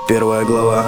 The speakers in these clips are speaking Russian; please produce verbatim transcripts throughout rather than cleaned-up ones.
Первая глава.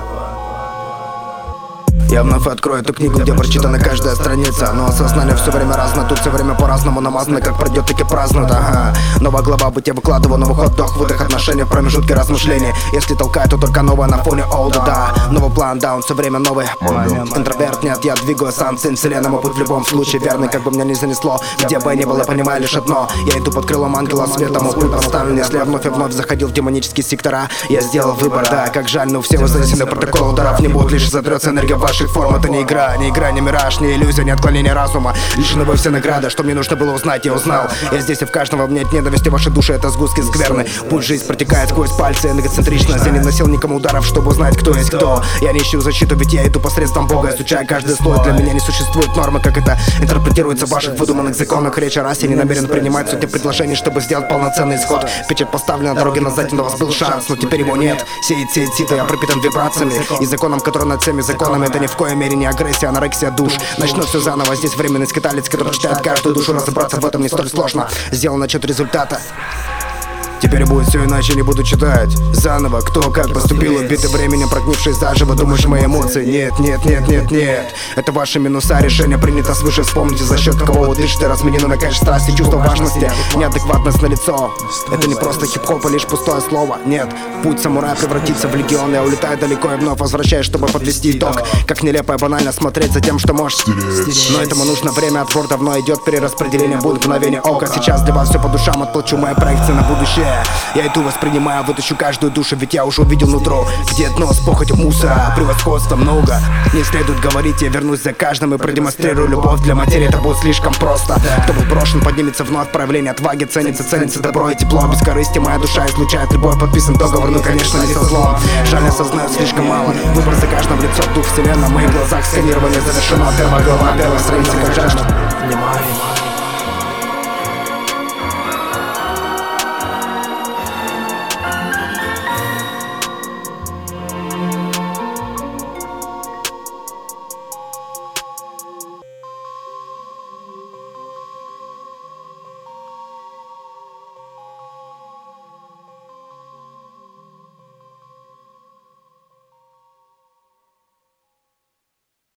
Я вновь открою эту книгу, где прочитана каждая страница. Но осознание все время разно, тут все время по-разному намазано. Как пройдет, таки празднуют, ага. Новая глава, быть я выкладываю, новый ход, вдох, выдох, отношения в промежутке размышлений. Если толкаю, то только новое на фоне олда, да. Новый план, да, он все время новый. Интроверт, нет, я двигаю сам, сын вселенной, мой путь в любом случае верный. Как бы меня не занесло, где бы я ни был, я понимаю лишь одно: я иду под крылом ангела света, мой путь поставлен. Если я вновь и вновь заходил в демонические сектора, я сделал выбор, да. Как жаль, но все вы занесены протокол ударов не будет, лишь затрется энергия ваших форм. Это не игра, не игра, не мираж, не иллюзия, не отклонение разума. Лишены вы все награды, что мне нужно было узнать, я узнал. Я здесь, и в каждом во мне нет ненависти, ваши души это сгустки скверны. Путь жизнь протекает сквозь пальцы, эгоцентричность. Я не носил никому ударов, чтобы узнать, кто есть кто. Я не ищу защиту, ведь я иду посредством Бога, изучая каждый слой. Для меня не существует нормы, как это интерпретируется в ваших выдуманных законах. Речь о расе, не намерен принимать сути предложений, чтобы сделать полноценный исход. Печать поставлена на дороге назад, но у вас был шанс, но теперь его нет. Сеять, сеять, сито, я пропитан вибрациями и законом, который над всеми законами. Это ни в коей мере не агрессия, анорексия душ. Начну все заново, здесь временный скиталец, который читает каждую душу. Разобраться в этом не столь сложно. Сделан отчет результата. Теперь будет все иначе, не буду читать заново, кто как поступил, убитый временем, прогнивший заживо. Думаешь, мои эмоции? Нет, нет, нет, нет, нет. Это ваши минуса, решение принято свыше. Вспомните, за счет кого вы дышите. Разменены на кэш, страсти, чувство важности, неадекватность на лицо. Это не просто хип-хоп, а лишь пустое слово. Нет, путь самурая превратится в легион. Я улетаю далеко и вновь возвращаюсь, чтобы подвести итог. Как нелепо и банально смотреть за тем, что можешь стереть. Но этому нужно время, отбор давно идет, перераспределение будет мгновение ока. Сейчас для вас все по душам, отплачу мои проекции на будущее. Я иду, воспринимаю, вытащу каждую душу, ведь я уже увидел нутро, где дно с похотью мусора, превосходства много. Не следует говорить, я вернусь за каждым и продемонстрирую любовь. Для материи это будет слишком просто. Кто был брошен, поднимется вновь, проявление отваги. Ценится, ценится добро и тепло, без корысти моя душа излучает любовь. Подписан договор, ну конечно не со злом. Жаль, осознаю слишком мало. Выбор за каждым в лицо, дух вселенной. В моих глазах сканирование завершено. Первая глава, первая страница, как жажда.